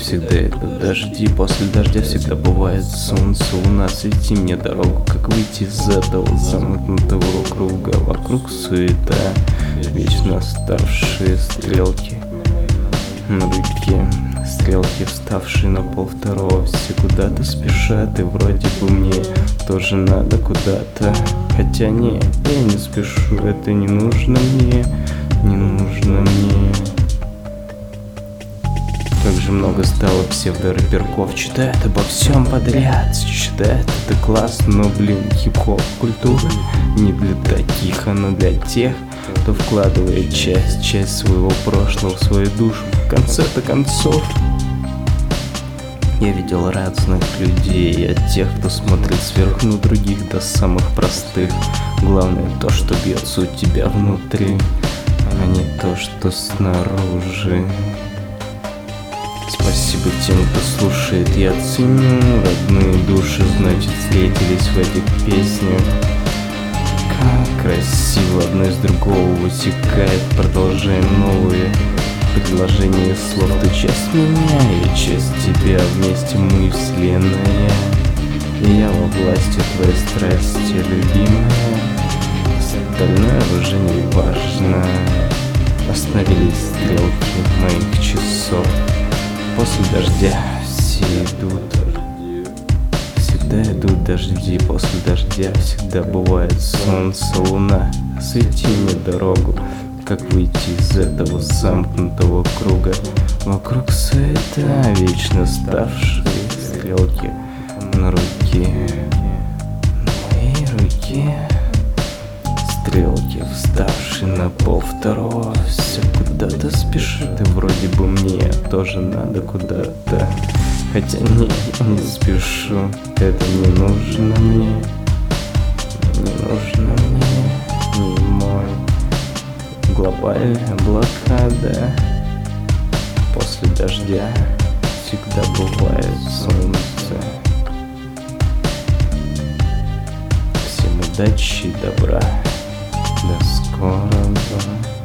всегда идут дожди, после дождя всегда бывает солнце, луна. Свети мне дорогу, как выйти из этого замкнутого круга. Вокруг суета, вечно оставшие стрелки на руке. Стрелки, вставшие на полвторого, все куда-то спешат, и вроде бы мне тоже надо куда-то. Хотя не, я не спешу, это не нужно мне, не нужно мне. Как же много стало псевдорэперков, читают обо всем подряд. Считают это классно, но, блин, хип-хоп культура не для таких, она для тех, кто вкладывает часть своего прошлого в свою душу. В конце-то концов, я видел разных людей, от тех, кто смотрит сверху на других, до самых простых. Главное то, что бьется у тебя внутри, а не то, что снаружи. Спасибо тем, кто слушает, я ценю. Родные души, значит, встретились в этих песнях. Как красиво одно из другого вытекает. Продолжаем новые предложения слов. Ты часть меня, я часть тебя, вместе мы вселенная. И я во власти твоей страсти, любимая. Остальное уже не важно. Остановились стрелки моих часов. После дождя все идут, всегда идут дожди. После дождя всегда бывает солнце, луна. Свети мне дорогу, как выйти из этого замкнутого круга. Вокруг суета, вечно ставшие стрелки на руке, на моей руке. Стрелки, вставшие на полвторого, все куда-то спешит, и вроде бы мне тоже надо куда-то. Хотя не спешу, это не нужно мне, не нужно мне, не мой. Глобальная блокада. После дождя всегда бывает солнце. Всем удачи и добра. До скорого.